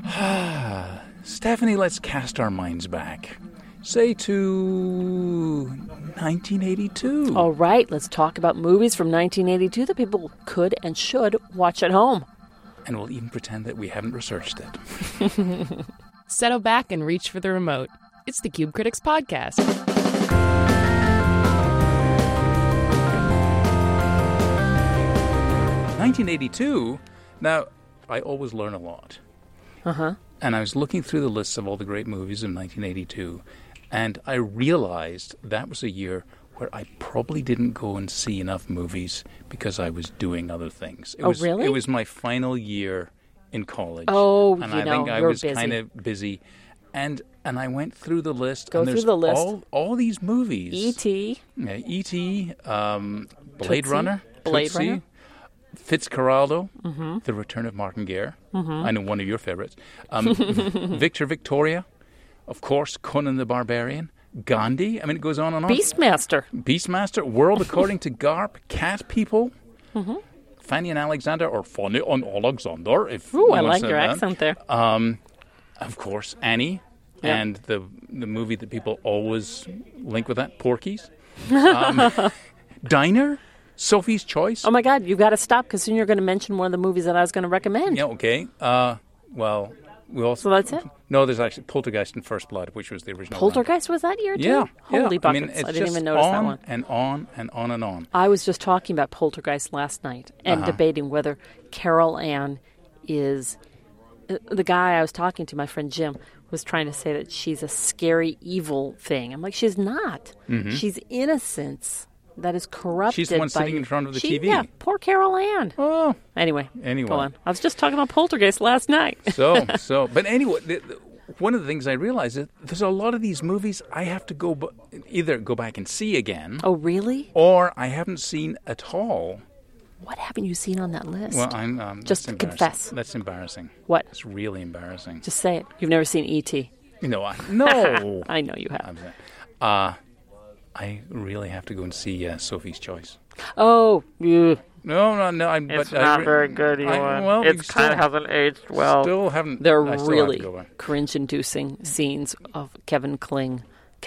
Stephanie, let's cast our minds back. Say to 1982. All right, let's talk about movies from 1982 that people could and should watch at home. And we'll even pretend that we haven't researched it. Settle back and reach for the remote. It's the Cube Critics Podcast. '1982. Now, I always learn a lot. Uh-huh. And I was looking through the lists of all the great movies of 1982, and I realized that was a year where I probably didn't go and see enough movies because I was doing other things. Really? It was my final year in college. Oh, and I think I was kind of busy. And I went through the list. Go and through the list. All these movies. E.T. Yeah, E.T., Blade Tootsie. Runner. Blade Tootsie, Runner. Fitzcarraldo, The Return of Martin Gere. I know one of your favorites. Victor Victoria, of course, Conan the Barbarian, Gandhi. I mean, it goes on and on. Beastmaster, World According to Garp, Cat People, Fanny and Alexander, or Fanny and Alexander. Ooh, I like your accent there. Of course, Annie, Yeah. and the movie that people always link with that, Porky's. Diner. Sophie's Choice. Oh, my God, you've got to stop because soon you're going to mention one of the movies that I was going to recommend. Yeah, okay. Well, we also... So that's it? No, there's actually Poltergeist and First Blood, which was the original Poltergeist was that year, too? Yeah. Holy I buckets. mean, it's I didn't just even notice that one. and on and on and on. I was just talking about Poltergeist last night and debating whether Carol Ann is... The guy I was talking to, my friend Jim, was trying to say that she's a scary, evil thing. I'm like, she's not. She's innocence that is corrupted. She's the one by, sitting in front of the TV. Yeah, poor Carol Ann. Oh. Anyway, Anyway. go on. I was just talking about Poltergeist last night. But anyway, one of the things I realized is there's a lot of these movies I have to either go back and see again. Oh, really? Or I haven't seen at all. What haven't you seen on that list? Well, I'm just that's confess. That's embarrassing. What? It's really embarrassing. Just say it. You've never seen E.T. No. I know you have. I really have to go and see Sophie's Choice. Oh, yeah. No. It's not very good, Ewan. Well, it kind of hasn't aged well. Still haven't. There I are still really have to go back. cringe-inducing scenes of Kevin Kline,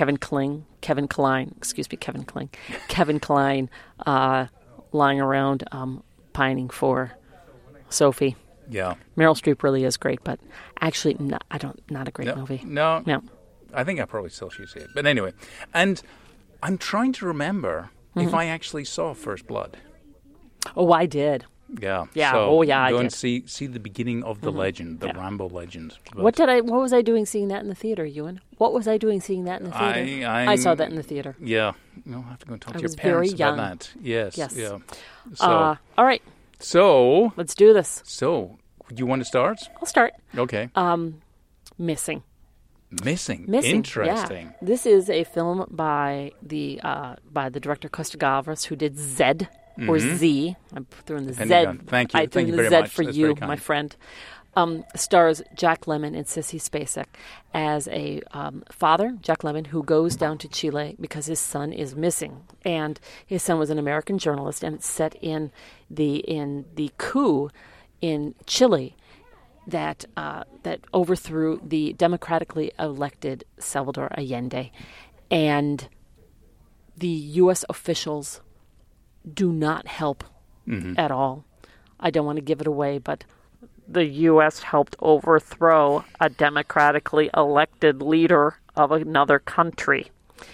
lying around pining for Sophie. Yeah. Meryl Streep really is great, but actually, not a great movie. No. No. I think I probably still should see it. But anyway, and I'm trying to remember if I actually saw First Blood. Oh, I did. Yeah. Yeah. So I go did. and see the beginning of the legend, the Rambo legend. What was I doing seeing that in the theater, Ewan? What was I doing seeing that in the theater? I saw that in the theater. Yeah. I'll have to go and talk to your was very parents young. about that. Yes. Yes. Yeah. All right. So Let's do this. So, you want to start? I'll start. Okay. Missing. Missing. Missing. Interesting. Yeah. This is a film by the director Costa Gavras, who did Zed or Z. I'm throwing the Depending Z. on- thank you. I threw Thank you in very the Z much. for That's you, very kind. my friend. Stars Jack Lemmon and Sissy Spacek as a father, Jack Lemmon, who goes down to Chile because his son is missing, and his son was an American journalist, and it's set in the coup in Chile that overthrew the democratically elected Salvador Allende, and the U.S. officials do not help at all. I don't want to give it away, but the U.S. helped overthrow a democratically elected leader of another country.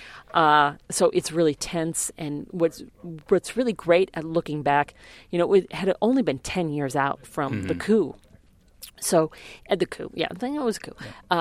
So it's really tense, and what's really great at looking back, it had only been 10 years out from the coup. So, at the coup, I think it was a coup.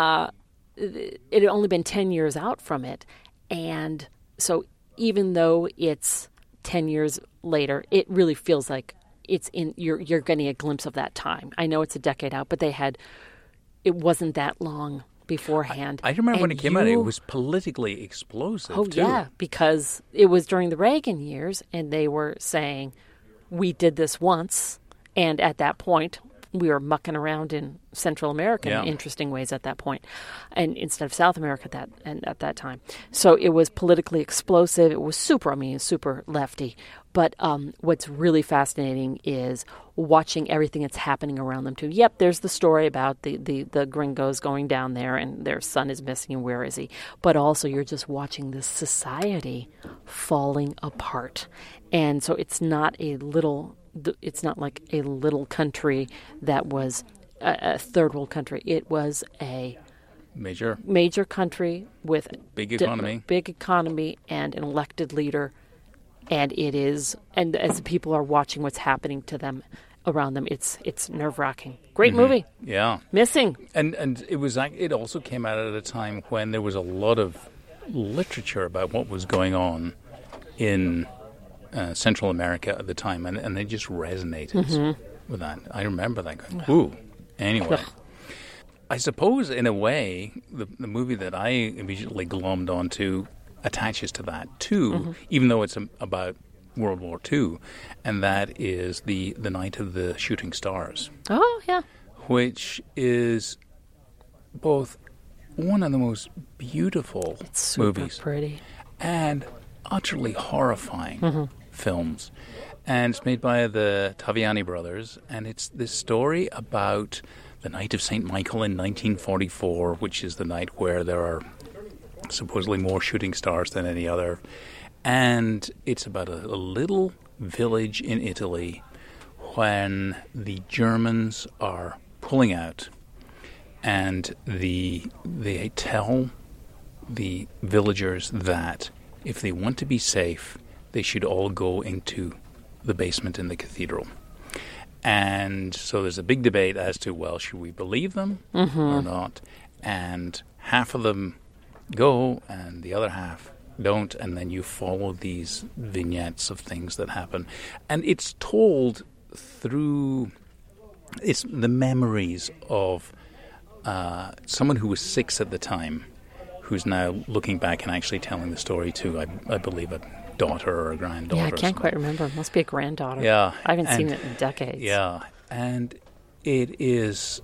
It had only been 10 years out from it, and so even though it's 10 years later, it really feels like it's you're getting a glimpse of that time. I know it's a decade out, but it wasn't that long beforehand. I remember when it came out, it was politically explosive, Oh, too. yeah, because it was during the Reagan years, and they were saying, we did this once, and at that point, we were mucking around in Central America in interesting ways at that point, and instead of South America at that time. So it was politically explosive. It was super lefty. But what's really fascinating is watching everything that's happening around them too. Yep, there's the story about the gringos going down there and their son is missing and where is he? But also you're just watching this society falling apart. And so it's not like a little country that was a third world country. It was a major country with big economy and an elected leader. And as people are watching what's happening to them around them, it's nerve-wracking. Great movie. Yeah. Missing. And it also came out at a time when there was a lot of literature about what was going on in Central America at the time, and they just resonated with that. I remember that going, ooh. Anyway. I suppose, in a way, the movie that I immediately glommed onto attaches to that too, even though it's about World War II, and that is the Night of the Shooting Stars. Oh, yeah. Which is both one of the most beautiful movies pretty and utterly horrifying films. And it's made by the Taviani brothers, and it's this story about the night of St. Michael in 1944, which is the night where there are supposedly more shooting stars than any other. And it's about a little village in Italy when the Germans are pulling out, and they tell the villagers that if they want to be safe, they should all go into the basement in the cathedral. And so there's a big debate as to, well, should we believe them or not? And half of them go and the other half don't, and then you follow these vignettes of things that happen. And it's told through the memories of someone who was 6 at the time, who's now looking back and actually telling the story to, I believe, a daughter or a granddaughter. Yeah, I can't quite remember. It must be a granddaughter. Yeah. I haven't seen it in decades. Yeah. And it is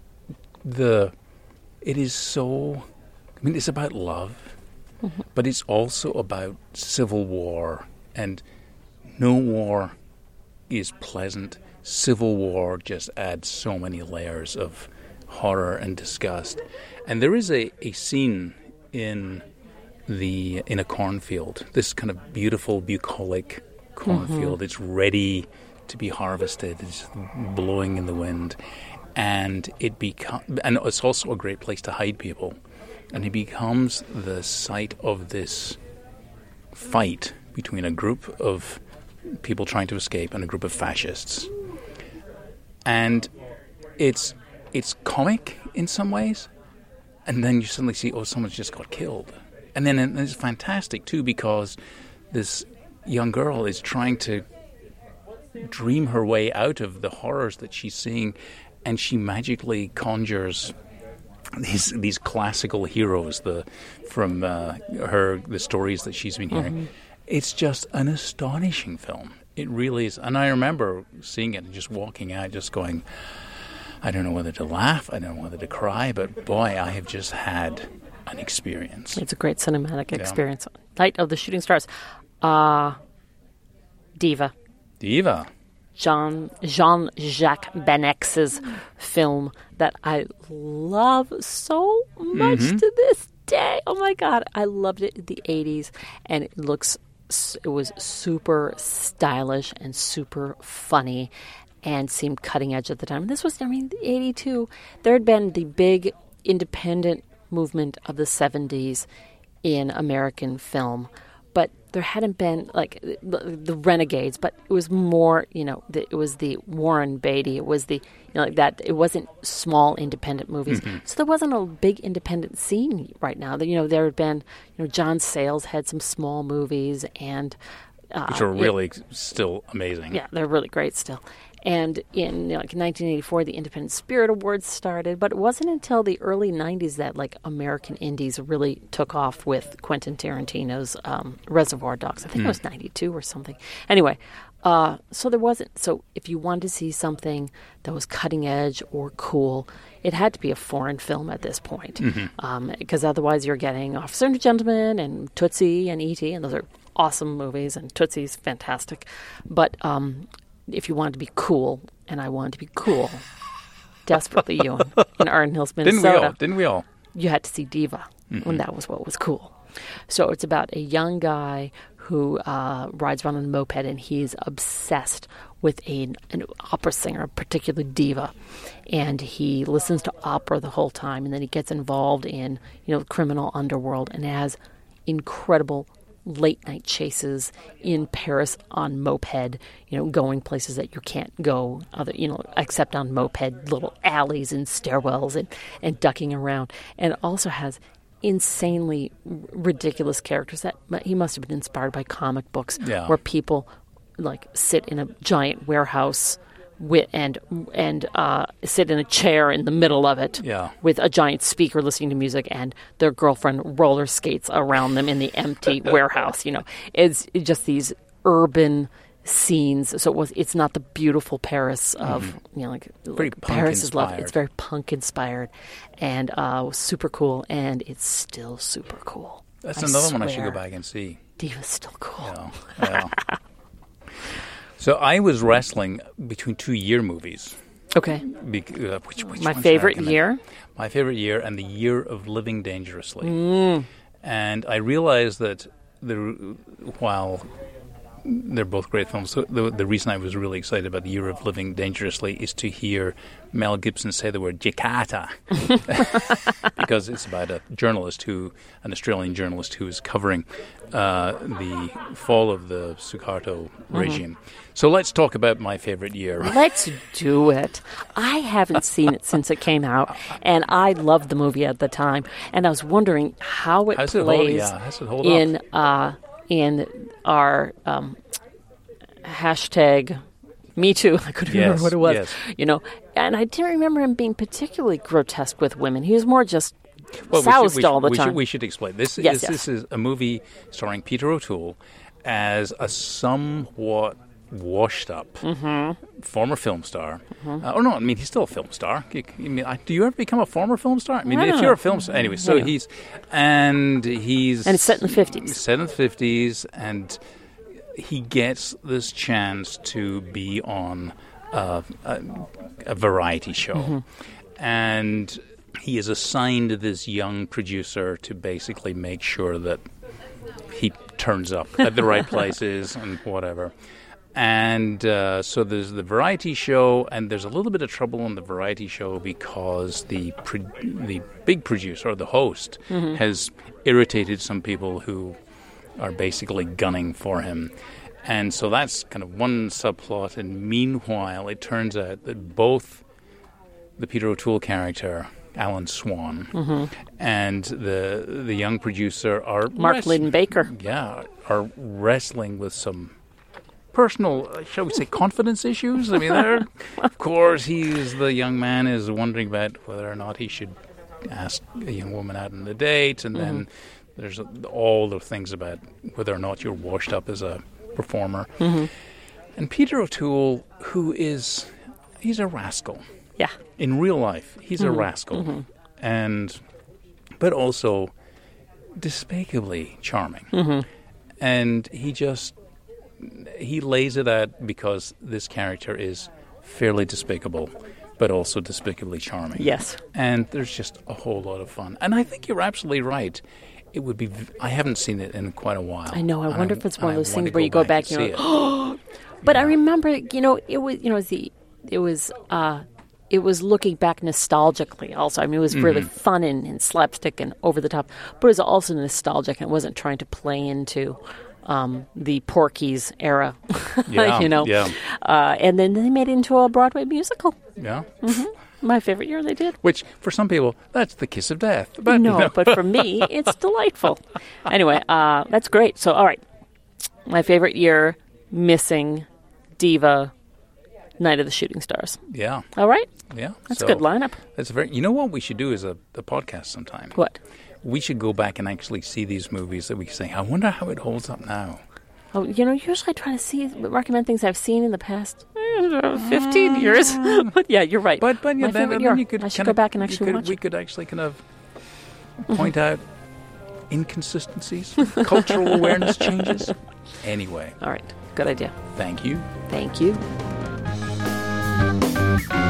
so, I mean, it's about love, but it's also about civil war, and no war is pleasant. Civil war just adds so many layers of horror and disgust. And there is a scene in a cornfield, this kind of beautiful bucolic cornfield. It's ready to be harvested. It's blowing in the wind, and and it's also a great place to hide people. And it becomes the site of this fight between a group of people trying to escape and a group of fascists. And it's comic in some ways, and then you suddenly see, oh, someone's just got killed. And then it's fantastic, too, because this young girl is trying to dream her way out of the horrors that she's seeing, and she magically conjures these classical heroes from the stories that she's been hearing. It's just an astonishing film. It really is. And I remember seeing it and just walking out, just going, I don't know whether to laugh, I don't know whether to cry, but boy, I have just had an experience. It's a great cinematic experience. Night of the Shooting Stars. Diva. Jean-Jacques Benex's film that I love so much to this day. Oh my God, I loved it in the 80s, and it was super stylish and super funny and seemed cutting edge at the time. And this was, 82. There had been the big independent movement of the 70s in American film, but there hadn't been like the Renegades, but it was more, it was the Warren Beatty, it was the, like that. It wasn't small independent movies. So there wasn't a big independent scene right now. There had been, John Sayles had some small movies, and which are really still amazing. Yeah, they're really great still. And in 1984, the Independent Spirit Awards started, but it wasn't until the early 90s that American indies really took off with Quentin Tarantino's Reservoir Dogs. I think it was 92 or something. Anyway, So there wasn't. So if you wanted to see something that was cutting edge or cool, it had to be a foreign film at this point, because otherwise you're getting Officer and Gentleman and Tootsie and E.T., and those are awesome movies, and Tootsie's fantastic. But if you wanted to be cool, and I wanted to be cool, desperately, Ewan, in Arden Hills, Minnesota. Didn't we all? You had to see Diva when that was what was cool. So it's about a young guy who rides around on a moped, and he's obsessed with an opera singer, particularly diva, and he listens to opera the whole time, and then he gets involved in criminal underworld and has incredible late night chases in Paris on moped, going places that you can't go except on moped, little alleys and stairwells and ducking around, and also has insanely ridiculous characters that he must have been inspired by comic books, where people sit in a giant warehouse and sit in a chair in the middle of it with a giant speaker listening to music, and their girlfriend roller skates around them in the empty warehouse. It's just these urban scenes. So it's not the beautiful Paris of very Paris is love. inspired. It's very punk inspired, and was super cool, and it's still super cool. That's another one I should go back and see. Diva's still cool. Yeah. So I was wrestling between 2 year movies. Okay. Which My favorite year? My favorite year and the Year of Living Dangerously. And I realized that while they're both great films, so the reason I was really excited about the Year of Living Dangerously is to hear Mel Gibson say the word Jakarta. Because it's about an Australian journalist who is covering the fall of the Suharto regime. So let's talk about my favorite year. Let's do it. I haven't seen it since it came out, and I loved the movie at the time. And I was wondering how it plays in our hashtag Me Too. I couldn't remember what it was. Yes. And I didn't remember him being particularly grotesque with women. He was more just soused all the time. We should explain. This is a movie starring Peter O'Toole as a somewhat washed-up former film star. He's still a film star. Do you ever become a former film star? If you're a film star... Anyway, so he's... And it's set in the 50s. Set in the 50s, and he gets this chance to be on a variety show. And he is assigned to this young producer to basically make sure that he turns up at the right places and whatever. And so there's the variety show, and there's a little bit of trouble on the variety show because the big producer, or the host, has irritated some people who are basically gunning for him. And so that's kind of one subplot. And meanwhile, it turns out that both the Peter O'Toole character, Alan Swan, and the young producer are... Mark Lydon-Baker. Yeah, are wrestling with some personal, shall we say, confidence issues. Of course, the young man is wondering about whether or not he should ask a young woman out on a date, and then there's all the things about whether or not you're washed up as a performer. And Peter O'Toole, he's a rascal. Yeah. In real life, he's a rascal, but also despicably charming. And he lays it out because this character is fairly despicable, but also despicably charming. Yes. And there's just a whole lot of fun. And I think you're absolutely right. It would be... I haven't seen it in quite a while. I know. I wonder if it's one of those things where you go back and you're like, oh! But I remember, it was looking back nostalgically also. It was really fun and slapstick and over the top, but it was also nostalgic and it wasn't trying to play into the Porky's era, and then they made it into a Broadway musical. Yeah. My favorite year they did. Which, for some people, that's the kiss of death. But no, but for me, it's delightful. Anyway, that's great. So, all right. My favorite year, missing, Diva, Night of the Shooting Stars. Yeah. All right? Yeah. That's a good lineup. That's you know what we should do is a podcast sometime? What? We should go back and actually see these movies that we say, I wonder how it holds up now. Oh, usually I try to recommend things I've seen in the past 15 years. But yeah, you're right. But My favorite year. I should go back and actually watch We it. could actually kind of point out inconsistencies, cultural awareness changes. Anyway. All right. Good idea. Thank you. Thank you.